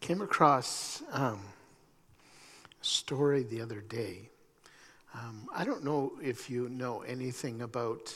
Came across a story the other day. I don't know if you know anything about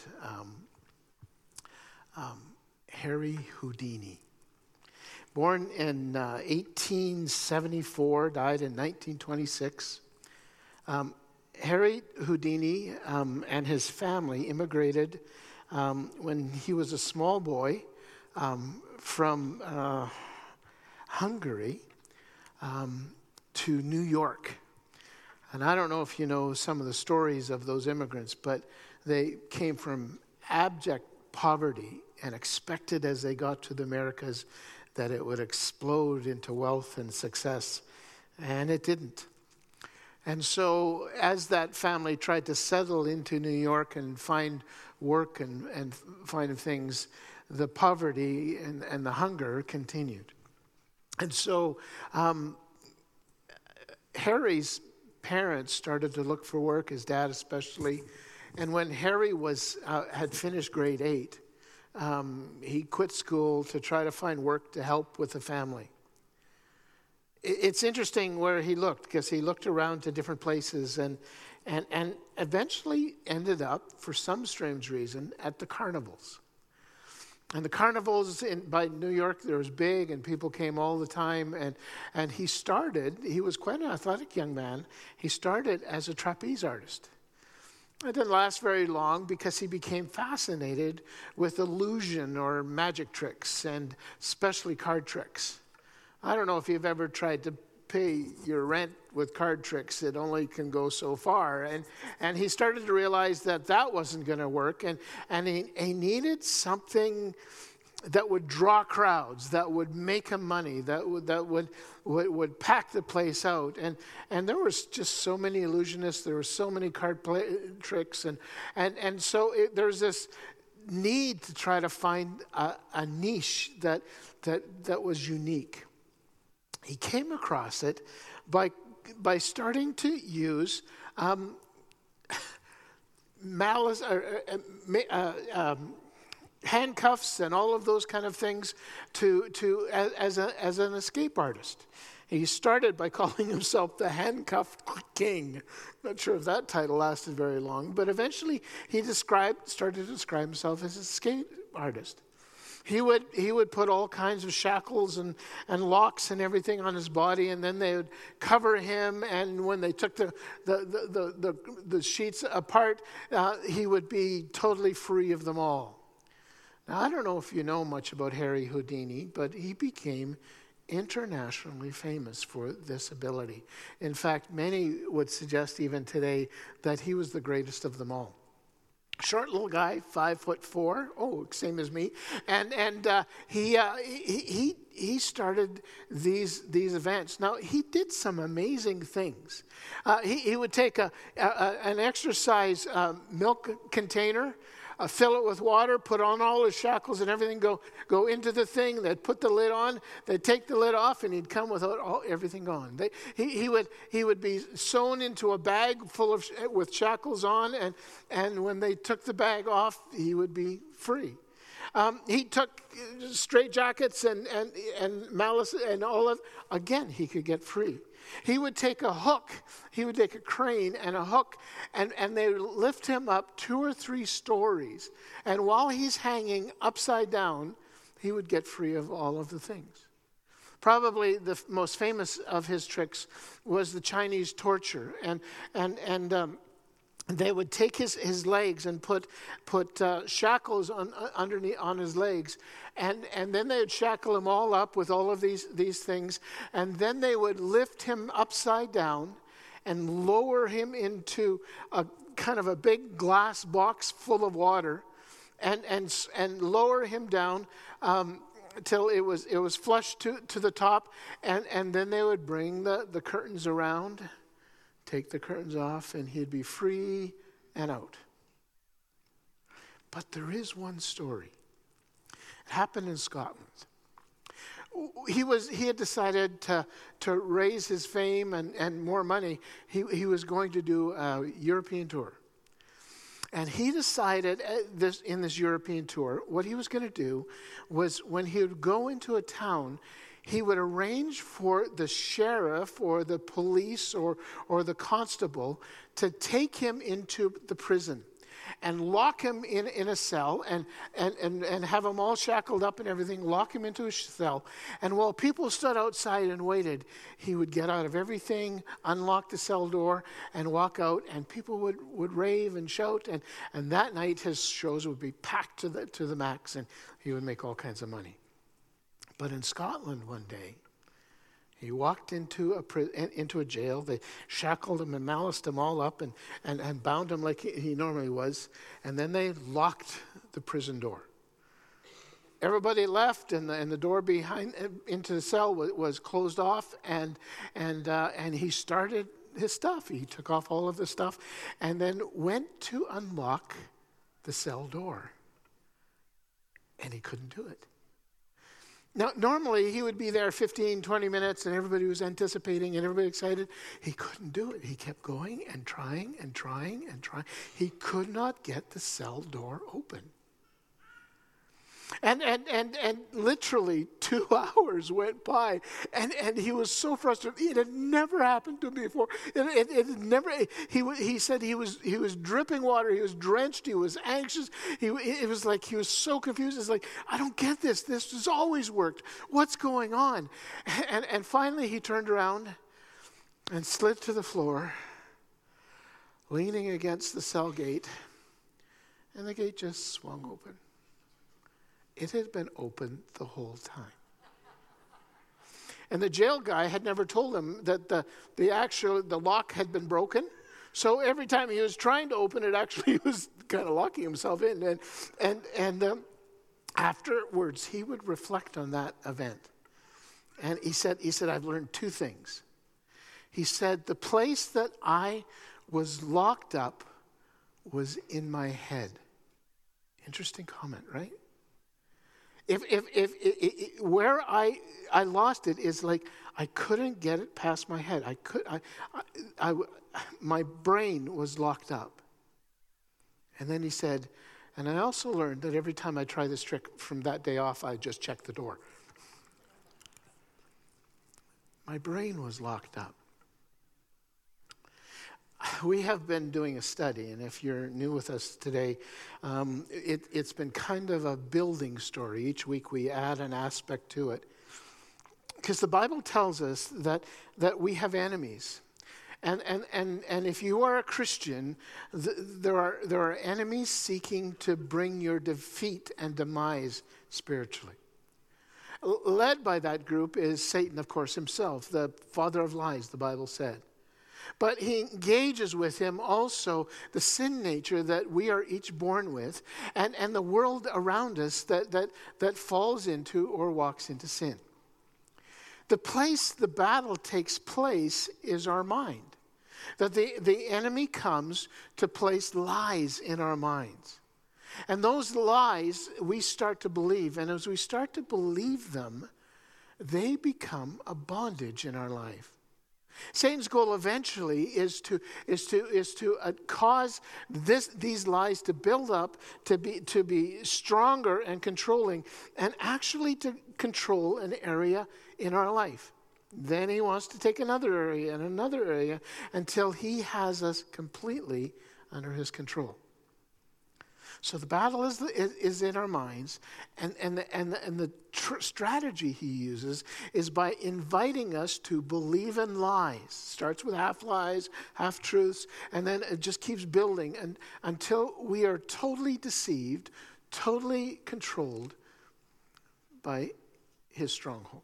Harry Houdini. Born in 1874, died in 1926. Harry Houdini and his family immigrated when he was a small boy from Hungary to New York. And I don't know if you know some of the stories of those immigrants, but they came from abject poverty and expected as they got to the Americas that it would explode into wealth and success. And it didn't. And so as that family tried to settle into New York and find work and find things, the poverty and the hunger continued. And so Harry's parents started to look for work, his dad especially. And when Harry had finished grade 8, he quit school to try to find work to help with the family. It's interesting where he looked, because he looked around to different places and eventually ended up, for some strange reason, at the carnivals. And the carnivals by New York, they was big and people came all the time. And he was quite an athletic young man. He started as a trapeze artist. It didn't last very long because he became fascinated with illusion or magic tricks and especially card tricks. I don't know if you've ever tried to pay your rent with card tricks. It only can go so far. And he started to realize that wasn't going to work. And he needed something that would draw crowds, that would make him money, that would pack the place out. And there was just so many illusionists. There were so many card tricks. And so there's this need to try to find a niche that was unique. He came across it by starting to use handcuffs and all of those kind of things as an escape artist. He started by calling himself the Handcuff King. Not sure if that title lasted very long, but eventually he started to describe himself as an escape artist. He would put all kinds of shackles and locks and everything on his body, and then they would cover him. And when they took the sheets apart, he would be totally free of them all. Now, I don't know if you know much about Harry Houdini, but he became internationally famous for this ability. In fact, many would suggest even today that he was the greatest of them all. Short little guy, 5'4", same as me, and he started these events. Now he did some amazing things. He would take an exercise milk container, fill it with water, put on all his shackles and everything, go into the thing. They'd put the lid on, they'd take the lid off, and he'd come with everything gone. He would be sewn into a bag full with shackles on, and when they took the bag off, he would be free. He took straight jackets and malice and all of. Again, he could get free. He would take a hook, he would take a crane and a hook, and they would lift him up 2 or 3 stories. And while he's hanging upside down, he would get free of all of the things. Probably the most famous of his tricks was the Chinese torture. And they would take his legs and put shackles underneath on his legs, and then they would shackle him all up with all of these things, and then they would lift him upside down and lower him into a kind of a big glass box full of water, and lower him down till it was flush to the top, and then they would bring the curtains around. Take the curtains off, and he'd be free and out. But there is one story. It happened in Scotland. He had decided to raise his fame and more money. He was going to do a European tour. And he decided in this European tour, what he was going to do was when he would go into a town, he would arrange for the sheriff or the police or the constable to take him into the prison and lock him in a cell and have him all shackled up and everything, lock him into a cell. And while people stood outside and waited, he would get out of everything, unlock the cell door, and walk out, and people would rave and shout. And that night his shows would be packed to the max, and he would make all kinds of money. But in Scotland one day, he walked into a jail. They shackled him and maliced him all up and bound him like he normally was. And then they locked the prison door. Everybody left, and the door behind into the cell was closed off. And he started his stuff. He took off all of the stuff, and then went to unlock the cell door. And he couldn't do it. Now, normally he would be there 15, 20 minutes and everybody was anticipating and everybody excited. He couldn't do it. He kept going and trying and trying and trying. He could not get the cell door open. And literally 2 hours went by, and he was so frustrated. It had never happened to him before. It had never. He said he was dripping water. He was drenched. He was anxious. It was like he was so confused. It's like, I don't get this. This has always worked. What's going on? And finally he turned around and slid to the floor, leaning against the cell gate, and the gate just swung open. It had been open the whole time. And the jail guy had never told him that the lock had been broken. So every time he was trying to open it, actually he was kind of locking himself in. And afterwards, he would reflect on that event. And he said, I've learned 2 things. He said, the place that I was locked up was in my head. Interesting comment, right? If where I lost it is like I couldn't get it past my head. My brain was locked up. And then he said, and I also learned that every time I try this trick from that day off, I just check the door. My brain was locked up. We have been doing a study, and if you're new with us today, it's been kind of a building story. Each week we add an aspect to it. Because the Bible tells us that we have enemies. And if you are a Christian, there are enemies seeking to bring your defeat and demise spiritually. Led by that group is Satan, of course, himself, the father of lies, the Bible said. But he engages with him also the sin nature that we are each born with and the world around us that falls into or walks into sin. The place the battle takes place is our mind. That the enemy comes to place lies in our minds. And those lies we start to believe. And as we start to believe them, they become a bondage in our life. Satan's goal eventually is to cause these lies to build up, to be stronger and controlling, and actually to control an area in our life. Then he wants to take another area and another area until he has us completely under his control. So the battle is in our minds, and the strategy he uses is by inviting us to believe in lies. Starts with half lies, half truths, and then it just keeps building until we are totally deceived, totally controlled by his stronghold.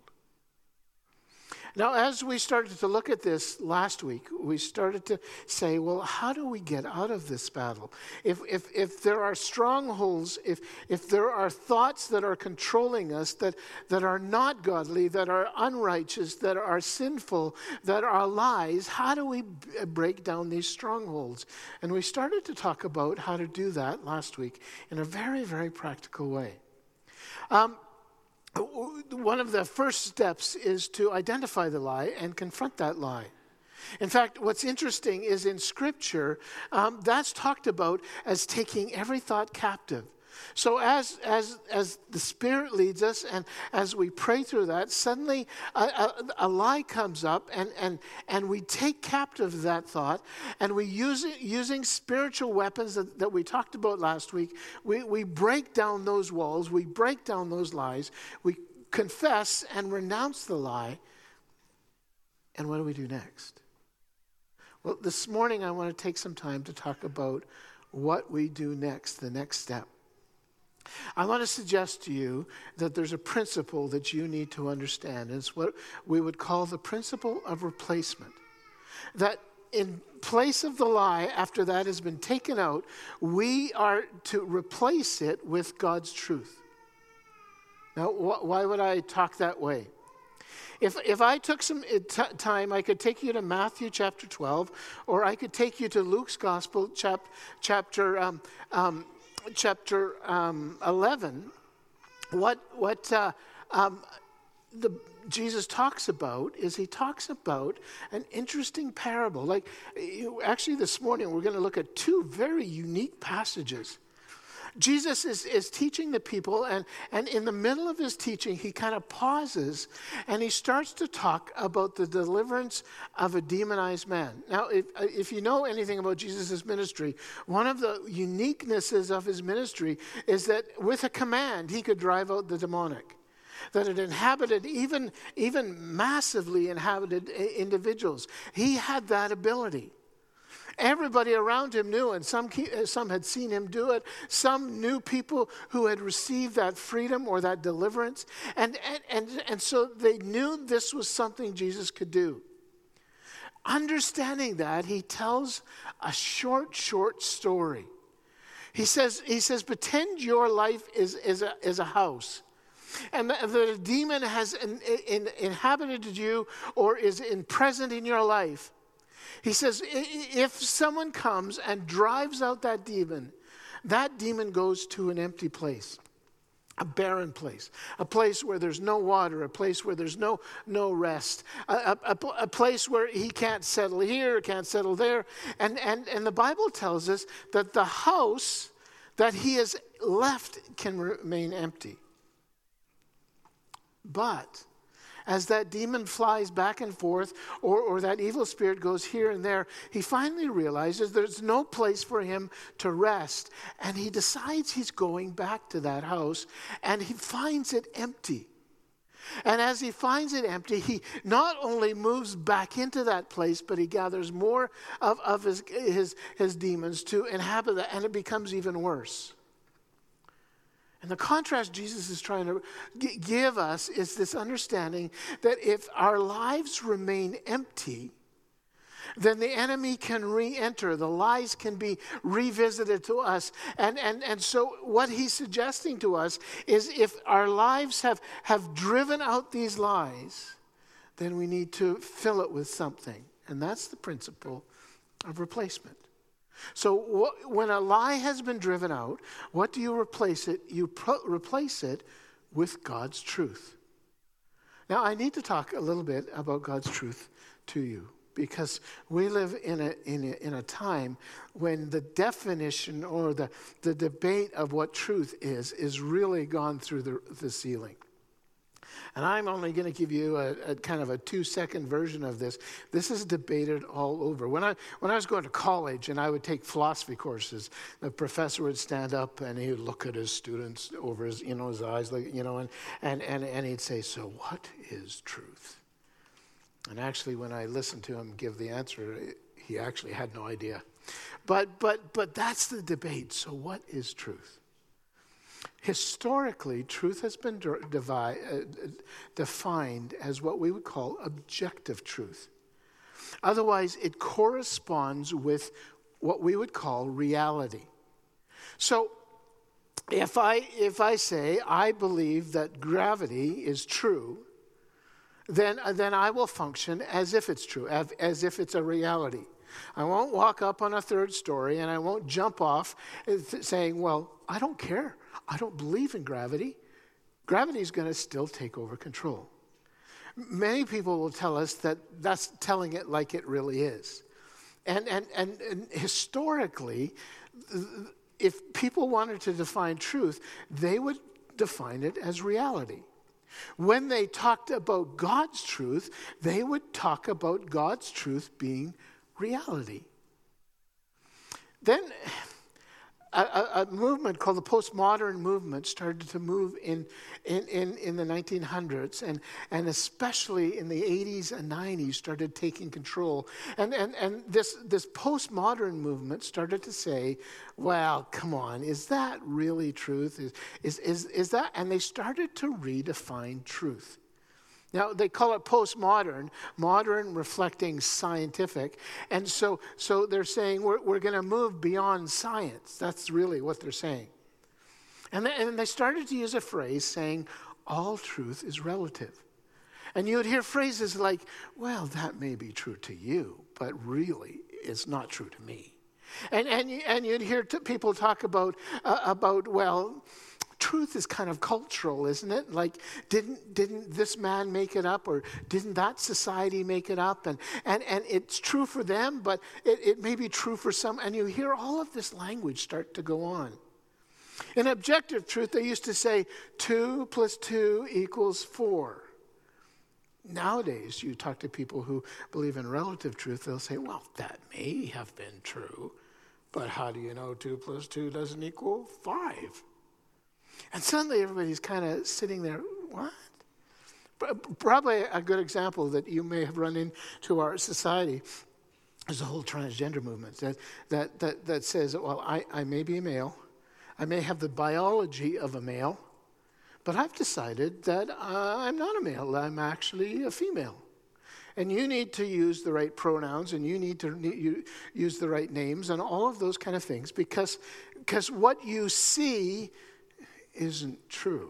Now, as we started to look at this last week, we started to say, well, how do we get out of this battle? If there are strongholds, if there are thoughts that are controlling us, that are not godly, that are unrighteous, that are sinful, that are lies, how do we break down these strongholds? And we started to talk about how to do that last week in a very, very practical way. One of the first steps is to identify the lie and confront that lie. In fact, what's interesting is in Scripture, that's talked about as taking every thought captive. So as the Spirit leads us, and as we pray through that, suddenly a lie comes up, and we take captive that thought, and we using spiritual weapons that we talked about last week. We break down those walls, we break down those lies, we confess and renounce the lie. And what do we do next? Well, this morning I want to take some time to talk about what we do next, the next step. I want to suggest to you that there's a principle that you need to understand. It's what we would call the principle of replacement. That in place of the lie, after that has been taken out, we are to replace it with God's truth. Now, why would I talk that way? If I took some time, I could take you to Matthew chapter 12, or I could take you to Luke's Gospel chapter 11. What Jesus talks about is he talks about an interesting parable. Actually, this morning we're going to look at two very unique passages. Jesus is teaching the people, and in the middle of his teaching, he kind of pauses, and he starts to talk about the deliverance of a demonized man. Now, if you know anything about Jesus' ministry, one of the uniquenesses of his ministry is that with a command, he could drive out the demonic. That it inhabited even massively inhabited individuals. He had that ability. Everybody around him knew, and some had seen him do it. Some knew people who had received that freedom or that deliverance. And so they knew this was something Jesus could do. Understanding that, he tells a short story. He says, pretend your life is a house. And the demon has inhabited you or is present in your life. He says, if someone comes and drives out that demon goes to an empty place, a barren place, a place where there's no water, a place where there's no rest, a place where he can't settle here, can't settle there. And the Bible tells us that the house that he has left can remain empty. But as that demon flies back and forth, or that evil spirit goes here and there, he finally realizes there's no place for him to rest. And he decides he's going back to that house, and he finds it empty. And as he finds it empty, he not only moves back into that place, but he gathers more of his demons to inhabit that, and it becomes even worse. And the contrast Jesus is trying to give us is this understanding that if our lives remain empty, then the enemy can re-enter. The lies can be revisited to us. And so what he's suggesting to us is if our lives have driven out these lies, then we need to fill it with something. And that's the principle of replacement. So when a lie has been driven out, what do you replace it? You replace it with God's truth. Now, I need to talk a little bit about God's truth to you, because we live in a time when the definition or the debate of what truth is really gone through the ceiling. And I'm only going to give you a kind of a 2-second version of this. This is debated all over. When I was going to college and I would take philosophy courses, the professor would stand up and he would look at his students over his eyes, and he'd say, "So what is truth?" And actually, when I listened to him give the answer, he actually had no idea. But that's the debate. So what is truth? Historically, truth has been defined as what we would call objective truth. Otherwise, it corresponds with what we would call reality. So, if I say I believe that gravity is true, then I will function as if it's true, as if it's a reality. I won't walk up on a third story and I won't jump off saying, "Well, I don't care. I don't believe in gravity." Gravity is going to still take over control. Many people will tell us that that's telling it like it really is. And historically, if people wanted to define truth, they would define it as reality. When they talked about God's truth, they would talk about God's truth being reality. Then a movement called the postmodern movement started to move in the 1900s, and especially in the 80s and 90s started taking control. And this postmodern movement started to say, well, come on, is that really truth? Is that? And they started to redefine truth. Now, they call it postmodern, modern reflecting scientific. And so they're saying we're going to move beyond science. That's really what they're saying. And they started to use a phrase saying, all truth is relative. And you would hear phrases like, well, that may be true to you, but really it's not true to me. And you'd hear people talk about well, truth is kind of cultural, isn't it? Like, didn't this man make it up, or didn't that society make it up? And it's true for them, but it may be true for some. And you hear all of this language start to go on. In objective truth, they used to say 2 + 2 = 4. Nowadays, you talk to people who believe in relative truth, they'll say, well, that may have been true, but how do you know 2 + 2 doesn't equal 5? And suddenly everybody's kind of sitting there, what? Probably a good example that you may have run into our society is the whole transgender movement that says, well, I may be a male, I may have the biology of a male, but I've decided that I'm not a male, I'm actually a female. And you need to use the right pronouns, and you need to use the right names, and all of those kind of things, because what you see isn't true.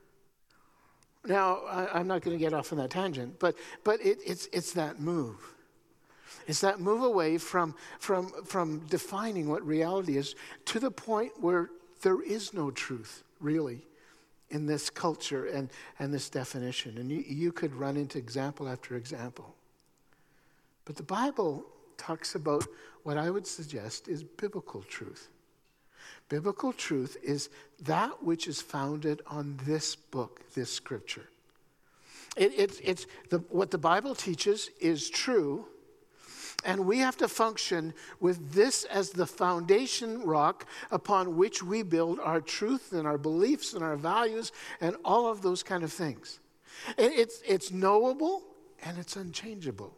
Now, I'm not going to get off on that tangent, but it's that move. It's that move away from defining what reality is to the point where there is no truth, really, in this culture and this definition. And you could run into example after example. But the Bible talks about what I would suggest is biblical truth. Biblical truth is that which is founded on this book, this scripture. What the Bible teaches is true, and we have to function with this as the foundation rock upon which we build our truth and our beliefs and our values and all of those kind of things. It's knowable and it's unchangeable.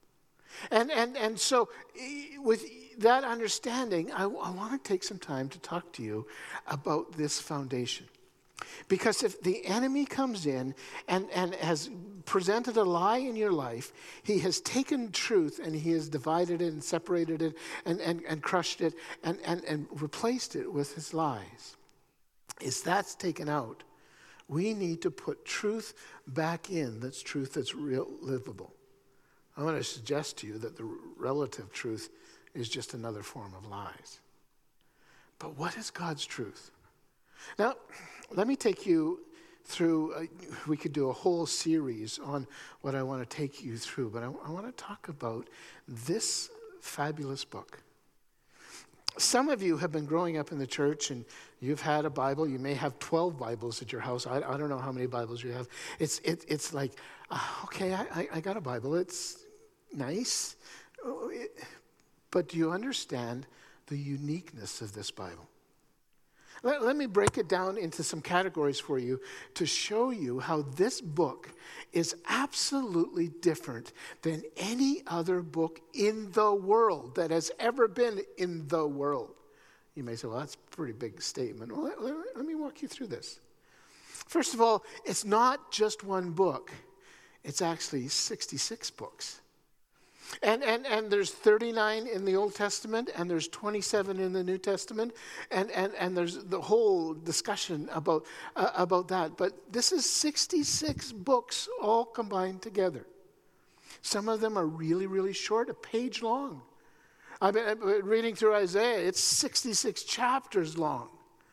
And so with that understanding, I want to take some time to talk to you about this foundation. Because if the enemy comes in and has presented a lie in your life, he has taken truth and he has divided it and separated it and crushed it and replaced it with his lies. If that's taken out, we need to put truth back in. That's truth that's real, livable. I want to suggest to you that the relative truth is just another form of lies. But what is God's truth? Now, let me take you through, we could do a whole series on what I want to take you through, but I want to talk about this fabulous book. Some of you have been growing up in the church and you've had a Bible. You may have 12 Bibles at your house. I don't know how many Bibles you have. It's like, okay, I got a Bible. It's nice. But do you understand the uniqueness of this Bible? Let me break it down into some categories for you to show you how this book is absolutely different than any other book in the world that has ever been in the world. You may say, well, that's a pretty big statement. Well, let me walk you through this. First of all, it's not just one book. It's actually 66 books. And there's 39 in the Old Testament, and there's 27 in the New Testament, and there's the whole discussion about that. But this is 66 books all combined together. Some of them are really, really short, a page long. I've been reading through Isaiah. It's 66 chapters long,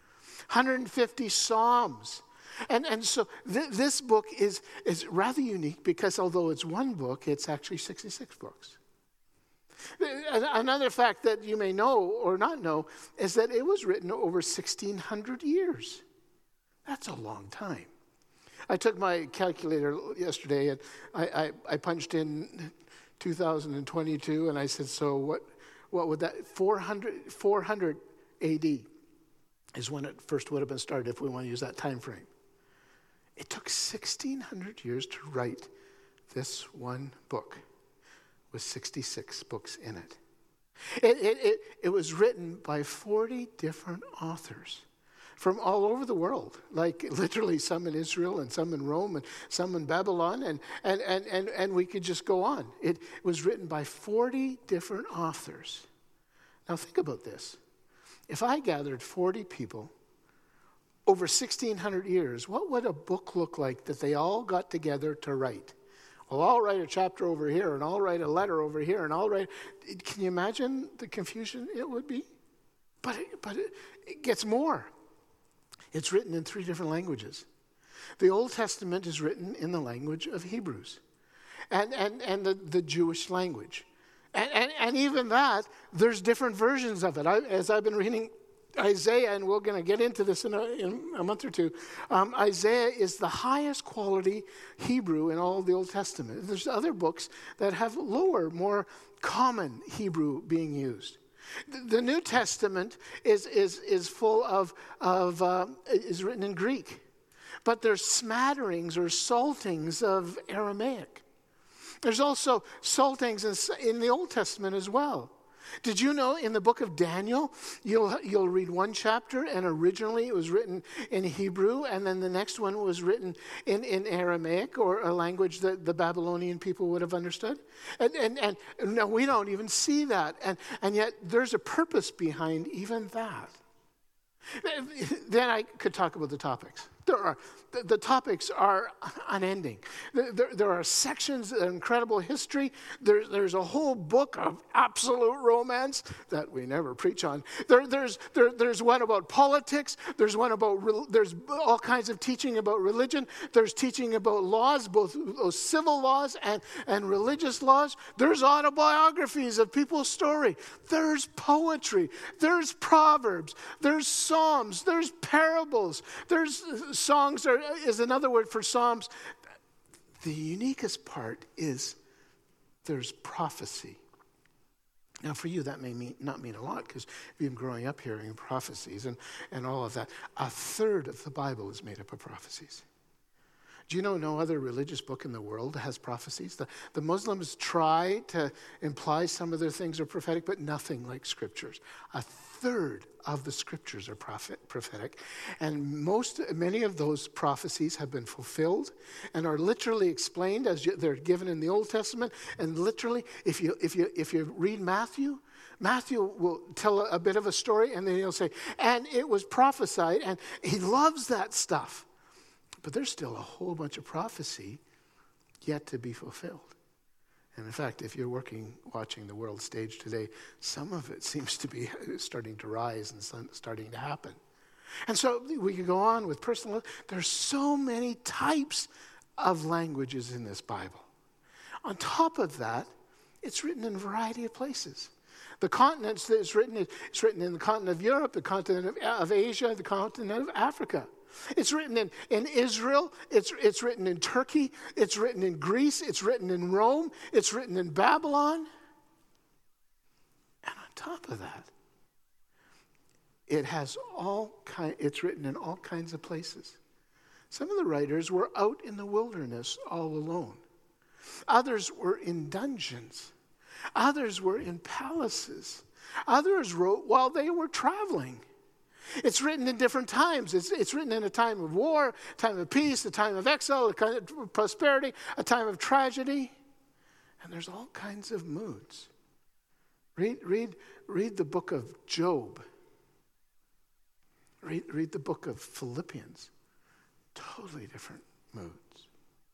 150 Psalms. And so this book is rather unique because although it's one book, it's actually 66 books. Another fact that you may know or not know is that it was written over 1,600 years. That's a long time. I took my calculator yesterday and I punched in 2022 and I said, so what would that, 400 AD is when it first would have been started if we want to use that time frame. It took 1,600 years to write this one book with 66 books in it. It was written by 40 different authors from all over the world, like literally some in Israel and some in Rome and some in Babylon, and we could just go on. It was written by 40 different authors. Now think about this. If I gathered 40 people over 1,600 years, what would a book look like that they all got together to write? Well, I'll write a chapter over here, and I'll write a letter over here, and I'll write... Can you imagine the confusion it would be? But it gets more. It's written in 3 different languages. The Old Testament is written in the language of Hebrews and the Jewish language. And even that, there's different versions of it. As I've been reading Isaiah, and we're going to get into this in a month or two, Isaiah is the highest quality Hebrew in all of the Old Testament. There's other books that have lower, more common Hebrew being used. The New Testament is full is written in Greek, but there's smatterings or saltings of Aramaic. There's also saltings in the Old Testament as well. Did you know in the book of Daniel, you'll read one chapter, and originally it was written in Hebrew, and then the next one was written in Aramaic, or a language that the Babylonian people would have understood? And no, we don't even see that. And yet there's a purpose behind even that. Then I could talk about the topics. The topics are unending. There are sections of incredible history. There's a whole book of absolute romance that we never preach on. There's one about politics. There's one about there's all kinds of teaching about religion. There's teaching about laws, both those civil laws and religious laws. There's autobiographies of people's story. There's poetry. There's proverbs. There's psalms. There's parables. There's songs is another word for psalms. The uniquest part is there's prophecy. Now for you that may not mean a lot, because you've been growing up hearing prophecies and all of that. 1/3 of the Bible is made up of prophecies. Do you know no other religious book in the world has prophecies? The Muslims try to imply some of their things are prophetic, but nothing like scriptures. 1/3 of the scriptures are prophetic, and many of those prophecies have been fulfilled and are literally explained as they're given in the Old Testament. And literally, if you read Matthew will tell a bit of a story, and then he'll say, and it was prophesied, and he loves that stuff. But there's still a whole bunch of prophecy yet to be fulfilled. And in fact, if you're watching the world stage today, some of it seems to be starting to rise and starting to happen. And so we could go on with personal. There's so many types of languages in this Bible. On top of that, it's written in a variety of places. The continents that it's written in the continent of Europe, the continent of Asia, the continent of Africa. It's written in Israel, it's written in Turkey, it's written in Greece, it's written in Rome, it's written in Babylon. And on top of that, it's written in all kinds of places. Some of the writers were out in the wilderness all alone. Others were in dungeons. Others were in palaces. Others wrote while they were traveling. It's written in different times. It's written in a time of war, a time of peace, a time of exile, a kind of prosperity, a time of tragedy. And there's all kinds of moods. Read the book of Job. Read the book of Philippians. Totally different moods.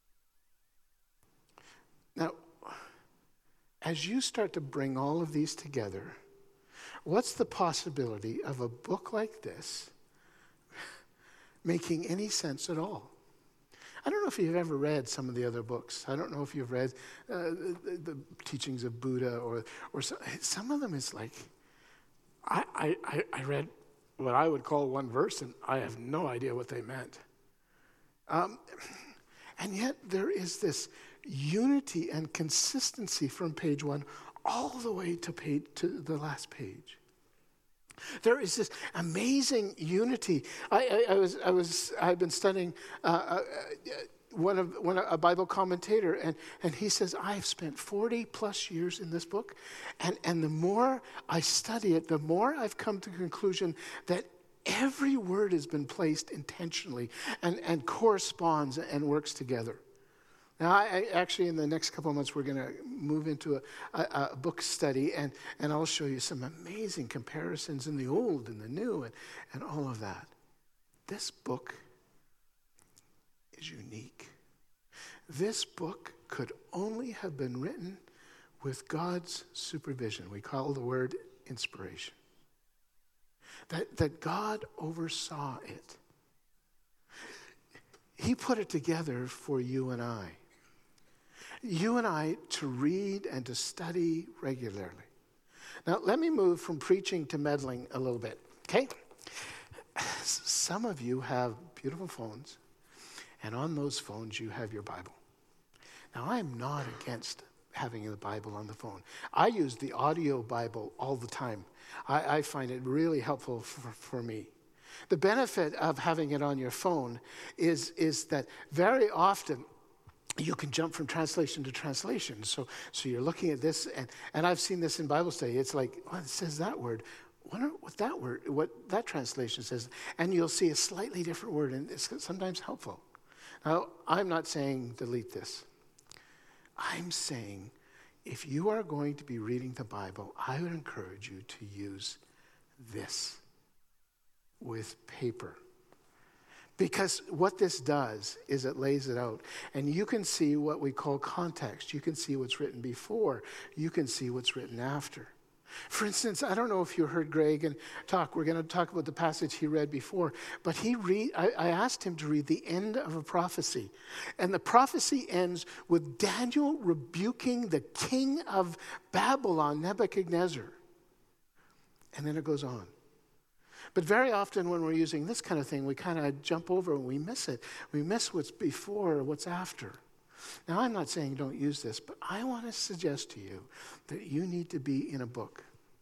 Now, as you start to bring all of these together, what's the possibility of a book like this making any sense at all? I don't know if you've ever read some of the other books. I don't know if you've read the teachings of Buddha or some of them. It's like, I read what I would call one verse, and I have no idea what they meant. And yet there is this unity and consistency from page 1 all the way to the last page. There is this amazing unity. I've been studying a Bible commentator, and he says, I have spent 40 plus years in this book, and the more I study it, the more I've come to the conclusion that every word has been placed intentionally and corresponds and works together. Now, I actually, in the next couple of months, we're going to move into a book study, and I'll show you some amazing comparisons in the Old and the New and all of that. This book is unique. This book could only have been written with God's supervision. We call the word inspiration. That God oversaw it. He put it together for you and I. You and I to read and to study regularly. Now, let me move from preaching to meddling a little bit, okay? Some of you have beautiful phones, and on those phones you have your Bible. Now, I'm not against having the Bible on the phone. I use the audio Bible all the time. I find it really helpful for me. The benefit of having it on your phone is that very often you can jump from translation to translation. So you're looking at this, and I've seen this in Bible study. It's like, well, it says that word. Wonder what that translation says. And you'll see a slightly different word, and it's sometimes helpful. Now, I'm not saying delete this. I'm saying if you are going to be reading the Bible, I would encourage you to use this with paper. Because what this does is it lays it out. And you can see what we call context. You can see what's written before. You can see what's written after. For instance, I don't know if you heard Greg talk. We're going to talk about the passage he read before. But I asked him to read the end of a prophecy. And the prophecy ends with Daniel rebuking the king of Babylon, Nebuchadnezzar. And then it goes on. But very often when we're using this kind of thing, we kind of jump over and we miss it. We miss what's before or what's after. Now, I'm not saying don't use this, but I want to suggest to you that you need to be in a book.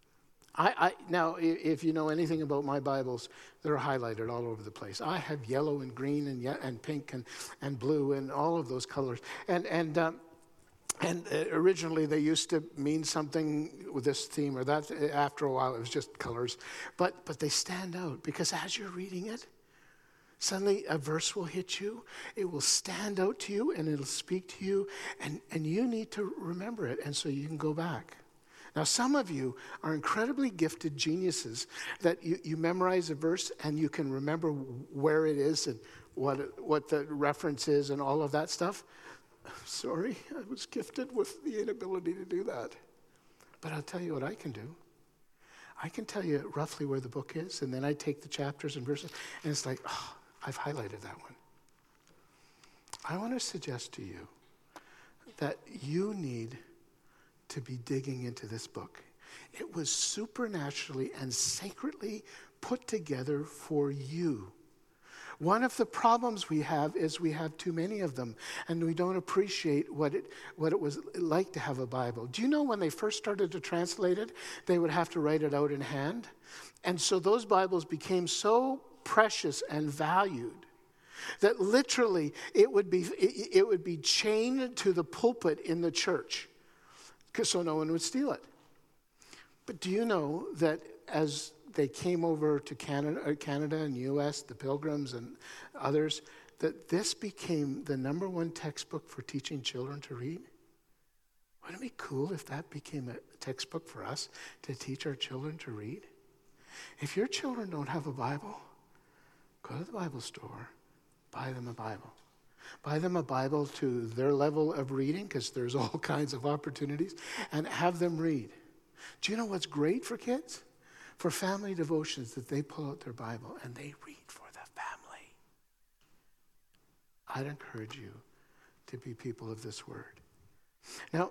Now, if you know anything about my Bibles, they're highlighted all over the place. I have yellow and green and pink and blue and all of those colors. And originally they used to mean something with this theme or that. After a while, it was just colors. But they stand out because as you're reading it, suddenly a verse will hit you. It will stand out to you and it'll speak to you. And you need to remember it. And so you can go back. Now, some of you are incredibly gifted geniuses that you memorize a verse and you can remember where it is and what the reference is and all of that stuff. Sorry, I was gifted with the inability to do that. But I'll tell you what I can do. I can tell you roughly where the book is, and then I take the chapters and verses, and it's like, oh, I've highlighted that one. I want to suggest to you that you need to be digging into this book. It was supernaturally and sacredly put together for you. One of the problems we have is we have too many of them, and we don't appreciate what it was like to have a Bible. Do you know when they first started to translate it, they would have to write it out in hand? And so those Bibles became so precious and valued that literally it would be chained to the pulpit in the church so no one would steal it. But do you know that as they came over to Canada and U.S., the Pilgrims and others, that this became the number one textbook for teaching children to read? Wouldn't it be cool if that became a textbook for us to teach our children to read? If your children don't have a Bible, go to the Bible store, buy them a Bible. Buy them a Bible to their level of reading, because there's all kinds of opportunities, and have them read. Do you know what's great for kids? For family devotions, that they pull out their Bible and they read for the family. I'd encourage you to be people of this word. Now,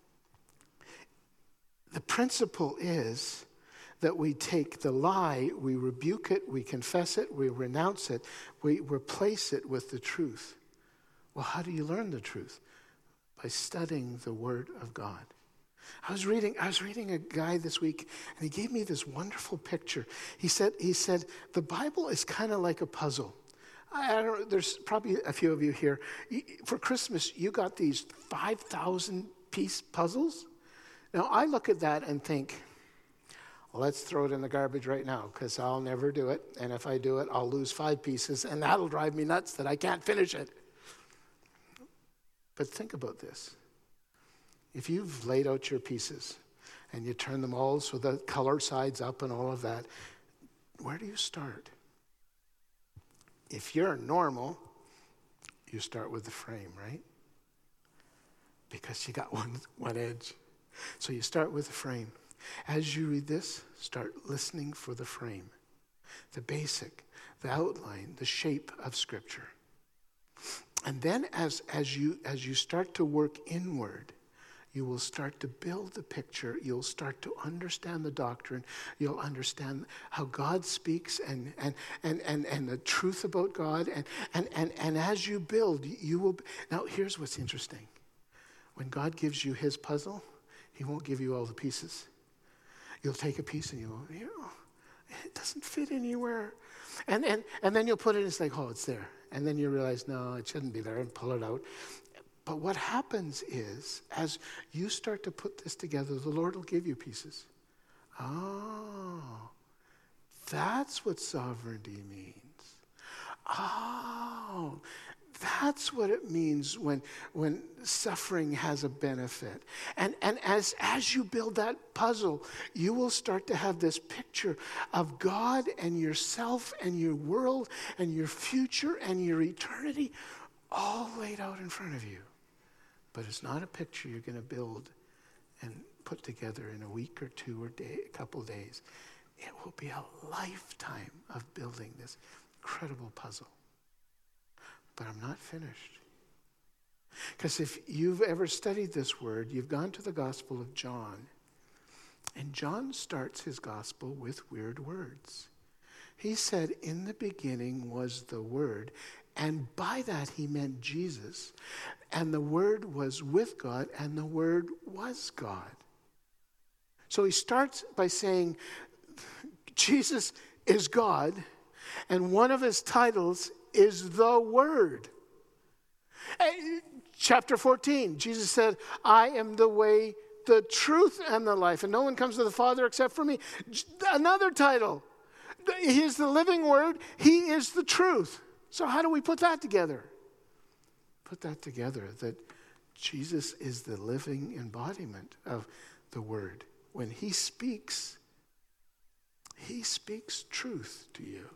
the principle is that we take the lie, we rebuke it, we confess it, we renounce it, we replace it with the truth. Well, how do you learn the truth? By studying the Word of God. I was reading a guy this week, and he gave me this wonderful picture. He said, the Bible is kind of like a puzzle. I don't know, there's probably a few of you here. For Christmas, you got these 5,000 piece puzzles. Now, I look at that and think, well, let's throw it in the garbage right now, because I'll never do it. And if I do it, I'll lose 5 pieces, and that'll drive me nuts that I can't finish it. But think about this. If you've laid out your pieces, and you turn them all so the color sides up and all of that, where do you start? If you're normal, you start with the frame, right? Because you got one edge. So you start with the frame. As you read this, start listening for the frame, the basic, the outline, the shape of Scripture. And then as you start to work inward, you will start to build the picture. You'll start to understand the doctrine. You'll understand how God speaks and the truth about God. And as you build, you will. Now, here's what's interesting. When God gives you his puzzle, he won't give you all the pieces. You'll take a piece and you'll go, it doesn't fit anywhere. And then you'll put it in, it's like, oh, it's there. And then you realize, no, it shouldn't be there, and pull it out. But what happens is, as you start to put this together, the Lord will give you pieces. Oh, that's what sovereignty means. Oh, that's what it means when suffering has a benefit. And as you build that puzzle, you will start to have this picture of God and yourself and your world and your future and your eternity all laid out in front of you. But it's not a picture you're going to build and put together in a week or two or a couple days. It will be a lifetime of building this incredible puzzle. But I'm not finished. Because if you've ever studied this word, you've gone to the Gospel of John. And John starts his gospel with weird words. He said, in the beginning was the Word. And by that he meant Jesus. And the Word was with God, and the Word was God. So he starts by saying, Jesus is God, and one of his titles is the Word. Chapter 14, Jesus said, I am the way, the truth, and the life, and no one comes to the Father except for me. Another title. He is the living Word. He is the truth. So how do we put that together? Put that together, that Jesus is the living embodiment of the Word. When he speaks truth to you.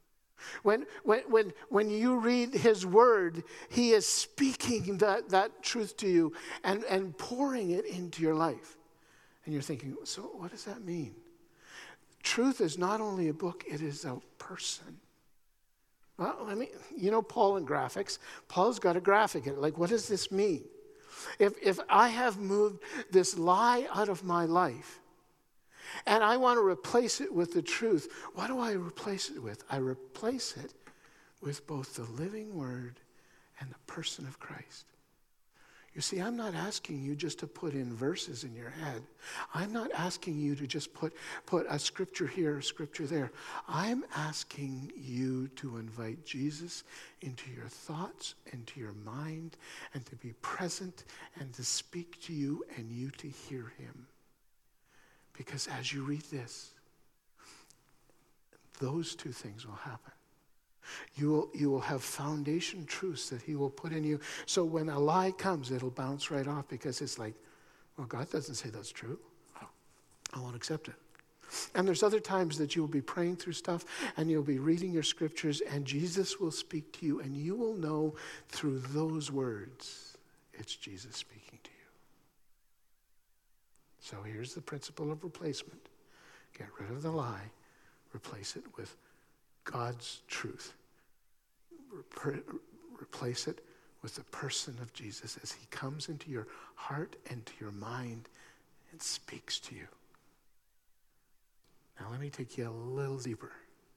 When you read his word, he is speaking that truth to you and pouring it into your life. And you're thinking, so what does that mean? Truth is not only a book, it is a person. Well, Paul in graphics. Paul's got a graphic. Like, what does this mean? If I have moved this lie out of my life, and I want to replace it with the truth, what do I replace it with? I replace it with both the living Word and the person of Christ. You see, I'm not asking you just to put in verses in your head. I'm not asking you to just put a scripture here, a scripture there. I'm asking you to invite Jesus into your thoughts, into your mind, and to be present and to speak to you and you to hear him. Because as you read this, those two things will happen. You will have foundation truths that he will put in you. So when a lie comes, it'll bounce right off because it's like, well, God doesn't say that's true. I won't accept it. And there's other times that you'll be praying through stuff and you'll be reading your scriptures and Jesus will speak to you and you will know through those words it's Jesus speaking to you. So here's the principle of replacement. Get rid of the lie, replace it with God's truth. replace it with the person of Jesus as he comes into your heart and to your mind and speaks to you. Now let me take you a little deeper.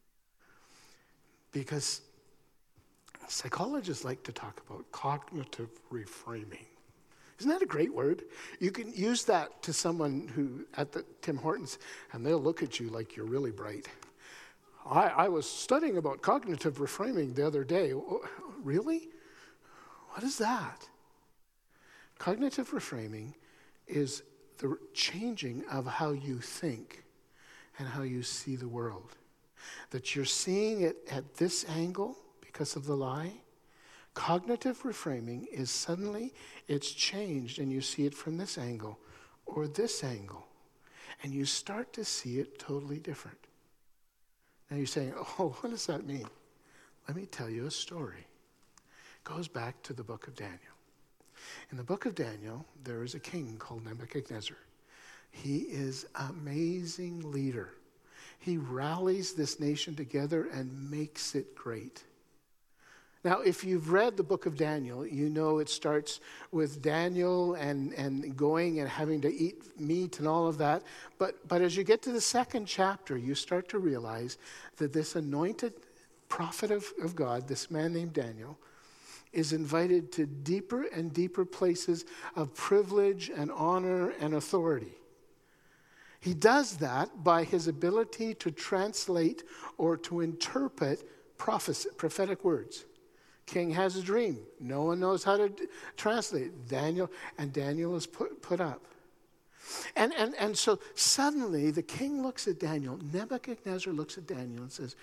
Because psychologists like to talk about cognitive reframing. Isn't that a great word? You can use that to someone who at the Tim Hortons, and they'll look at you like you're really bright. I was studying about cognitive reframing the other day. Oh, really? What is that? Cognitive reframing is the changing of how you think and how you see the world. That you're seeing it at this angle because of the lie. Cognitive reframing is suddenly it's changed and you see it from this angle or this angle. And you start to see it totally different. Now you're saying, oh, what does that mean? Let me tell you a story. It goes back to the book of Daniel. In the book of Daniel, there is a king called Nebuchadnezzar. He is an amazing leader. He rallies this nation together and makes it great. Now, if you've read the book of Daniel, you know it starts with Daniel and going and having to eat meat and all of that. But as you get to the second chapter, you start to realize that this anointed prophet of God, this man named Daniel, is invited to deeper and deeper places of privilege and honor and authority. He does that by his ability to translate or to interpret prophetic words. King has a dream. No one knows how to translate. Daniel is put up. And so suddenly the king looks at Daniel. Nebuchadnezzar looks at Daniel and says,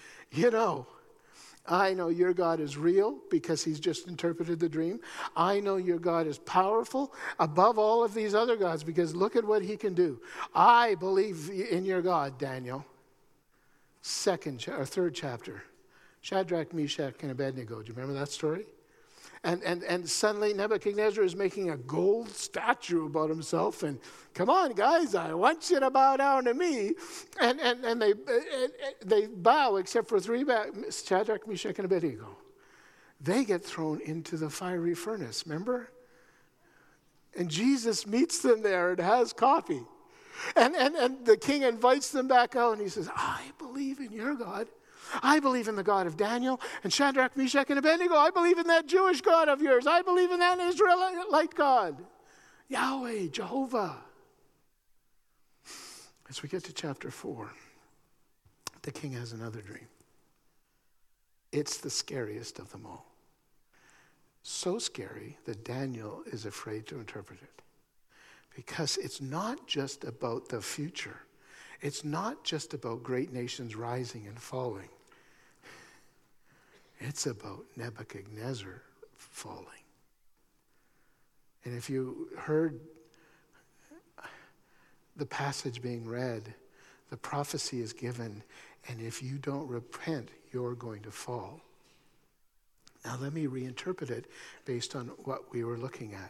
I know your God is real because he's just interpreted the dream. I know your God is powerful above all of these other gods because look at what he can do. I believe in your God, Daniel. Third chapter. Shadrach, Meshach, and Abednego. Do you remember that story? And suddenly Nebuchadnezzar is making a gold statue about himself. And come on, guys, I want you to bow down to me. And they bow except for three, Shadrach, Meshach, and Abednego. They get thrown into the fiery furnace, remember? And Jesus meets them there and has coffee. And the king invites them back out and he says, I believe in your God. I believe in the God of Daniel and Shadrach, Meshach, and Abednego. I believe in that Jewish God of yours. I believe in that Israelite God. Yahweh, Jehovah. As we get to chapter 4, the king has another dream. It's the scariest of them all. So scary that Daniel is afraid to interpret it. Because it's not just about the future. It's not just about great nations rising and falling. It's about Nebuchadnezzar falling. And if you heard the passage being read, the prophecy is given, and if you don't repent, you're going to fall. Now let me reinterpret it based on what we were looking at.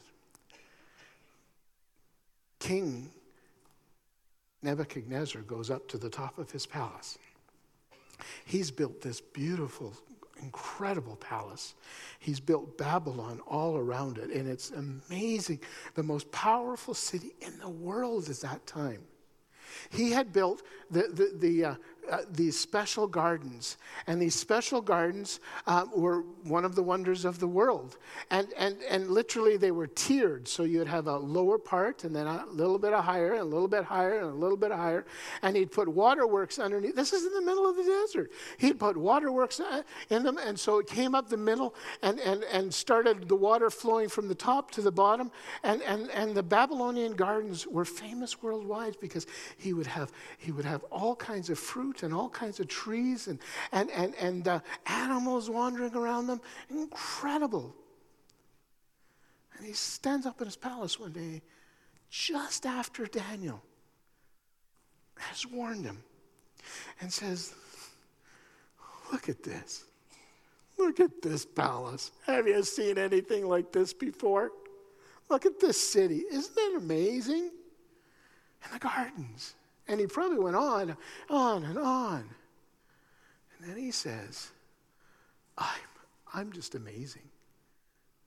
King Nebuchadnezzar goes up to the top of his palace. He's built this beautiful, incredible palace. He's built Babylon all around it, and it's amazing. The most powerful city in the world at that time. He had built these special gardens, and these special gardens were one of the wonders of the world. And literally they were tiered, so you'd have a lower part, and then a little bit higher, and a little bit higher, and a little bit higher. And he'd put waterworks underneath. This is in the middle of the desert. He'd put waterworks in them, and so it came up the middle and started the water flowing from the top to the bottom. And the Babylonian gardens were famous worldwide because he would have all kinds of fruit and all kinds of trees and animals wandering around them. Incredible. And he stands up in his palace one day just after Daniel has warned him and says, look at this. Look at this palace. Have you seen anything like this before? Look at this city. Isn't it amazing? And the gardens. And he probably went on and on. And then he says, I'm just amazing.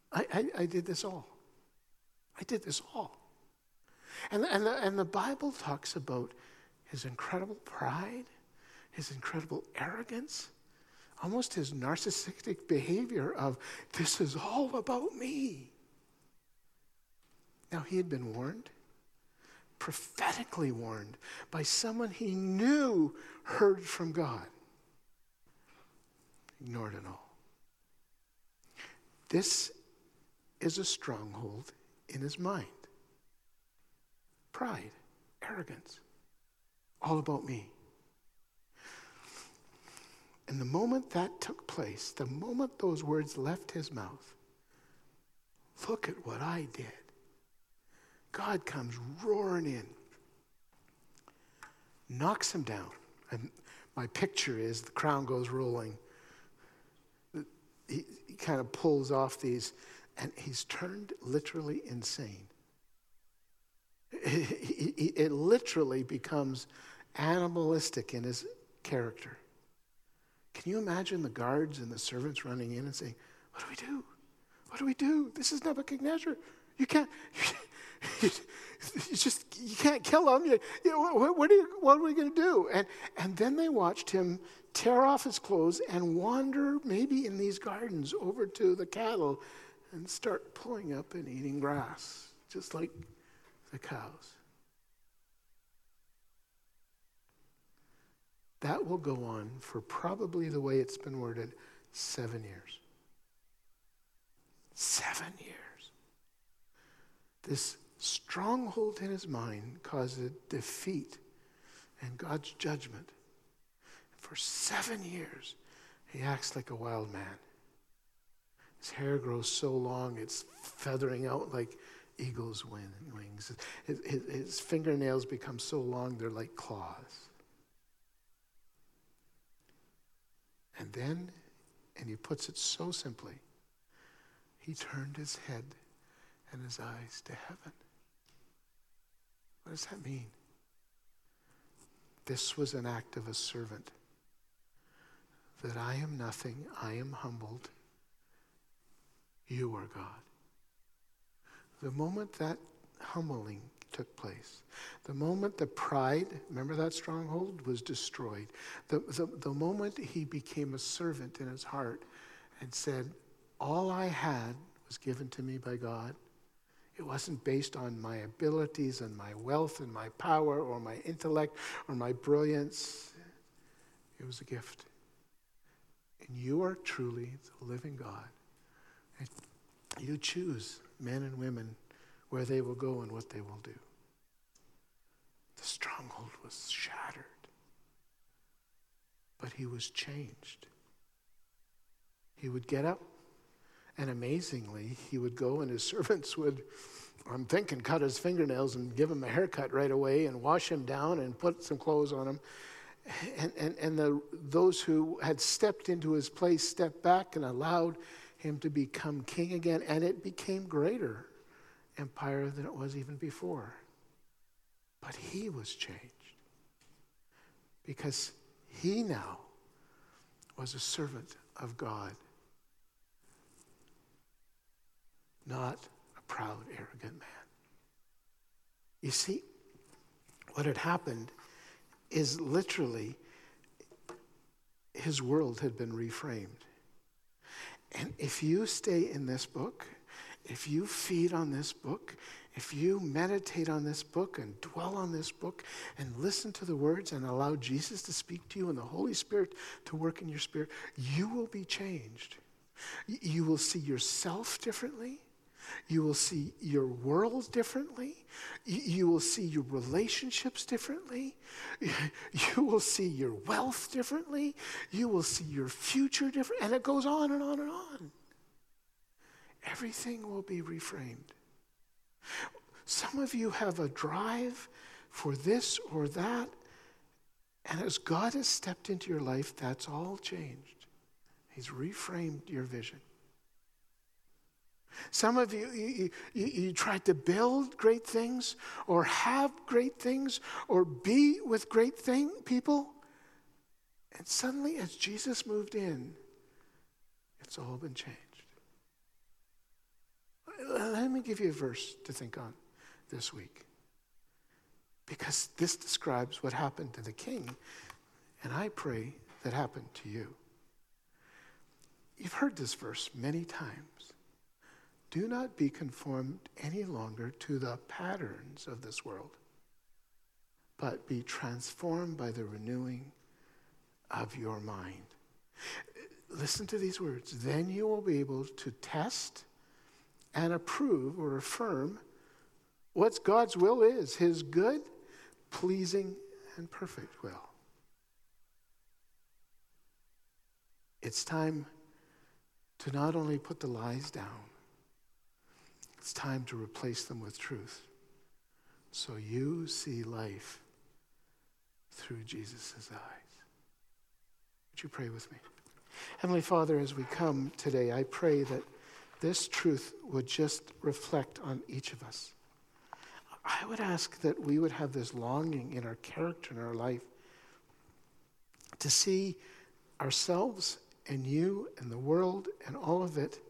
I did this all. I did this all. And the Bible talks about his incredible pride, his incredible arrogance, almost his narcissistic behavior of, this is all about me. Now, he had been warned, prophetically warned, by someone he knew heard from God. Ignored it all. This is a stronghold in his mind. Pride, arrogance, all about me. And the moment that took place, the moment those words left his mouth, look at what I did. God comes roaring in, knocks him down. And my picture is the crown goes rolling. He kind of pulls off these, and he's turned literally insane. It literally becomes animalistic in his character. Can you imagine the guards and the servants running in and saying, what do we do? What do we do? This is Nebuchadnezzar. You can't kill him. What are we going to do? And then they watched him tear off his clothes and wander maybe in these gardens over to the cattle and start pulling up and eating grass, just like the cows. That will go on for probably the way it's been worded, 7 years. 7 years. This stronghold in his mind caused a defeat and God's judgment. For 7 years, he acts like a wild man. His hair grows so long, it's feathering out like eagle's wings. His fingernails become so long, they're like claws. And then, and he puts it so simply, he turned his head and his eyes to heaven. What does that mean? This was an act of a servant. That I am nothing, I am humbled. You are God. The moment that humbling took place, the moment the pride, remember that stronghold, was destroyed, the moment he became a servant in his heart and said, all I had was given to me by God. It wasn't based on my abilities and my wealth and my power or my intellect or my brilliance. It was a gift. And you are truly the living God. And you choose men and women where they will go and what they will do. The stronghold was shattered. But he was changed. He would get up, and amazingly, he would go and his servants would, I'm thinking, cut his fingernails and give him a haircut right away and wash him down and put some clothes on him. And those who had stepped into his place stepped back and allowed him to become king again, and it became greater empire than it was even before. But he was changed because he now was a servant of God, not a proud, arrogant man. You see, what had happened is literally his world had been reframed. And if you stay in this book, if you feed on this book, if you meditate on this book and dwell on this book and listen to the words and allow Jesus to speak to you and the Holy Spirit to work in your spirit, you will be changed. You will see yourself differently. You will see your world differently. You will see your relationships differently. You will see your wealth differently. You will see your future different. And it goes on and on and on. Everything will be reframed. Some of you have a drive for this or that. And as God has stepped into your life, that's all changed. He's reframed your vision. Some of you tried to build great things or have great things or be with great people. And suddenly as Jesus moved in, it's all been changed. Let me give you a verse to think on this week, because this describes what happened to the king, and I pray that happened to you. You've heard this verse many times. Do not be conformed any longer to the patterns of this world, but be transformed by the renewing of your mind. Listen to these words. Then you will be able to test and approve or affirm what God's will is, his good, pleasing, and perfect will. It's time to not only put the lies down, it's time to replace them with truth, so you see life through Jesus' eyes. Would you pray with me? Heavenly Father, as we come today, I pray that this truth would just reflect on each of us. I would ask that we would have this longing in our character, in our life, to see ourselves and you and the world and all of it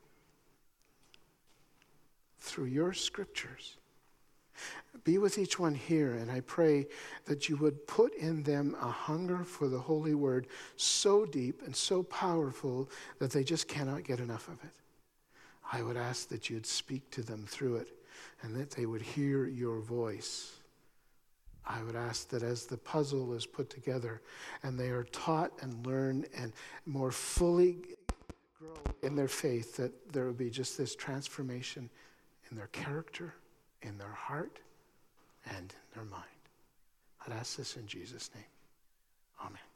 through your scriptures. Be with each one here, and I pray that you would put in them a hunger for the holy word so deep and so powerful that they just cannot get enough of it. I would ask that you'd speak to them through it and that they would hear your voice. I would ask that as the puzzle is put together and they are taught and learn and more fully grow in their faith, that there would be just this transformation in their character, in their heart, and in their mind. I'd ask this in Jesus' name. Amen.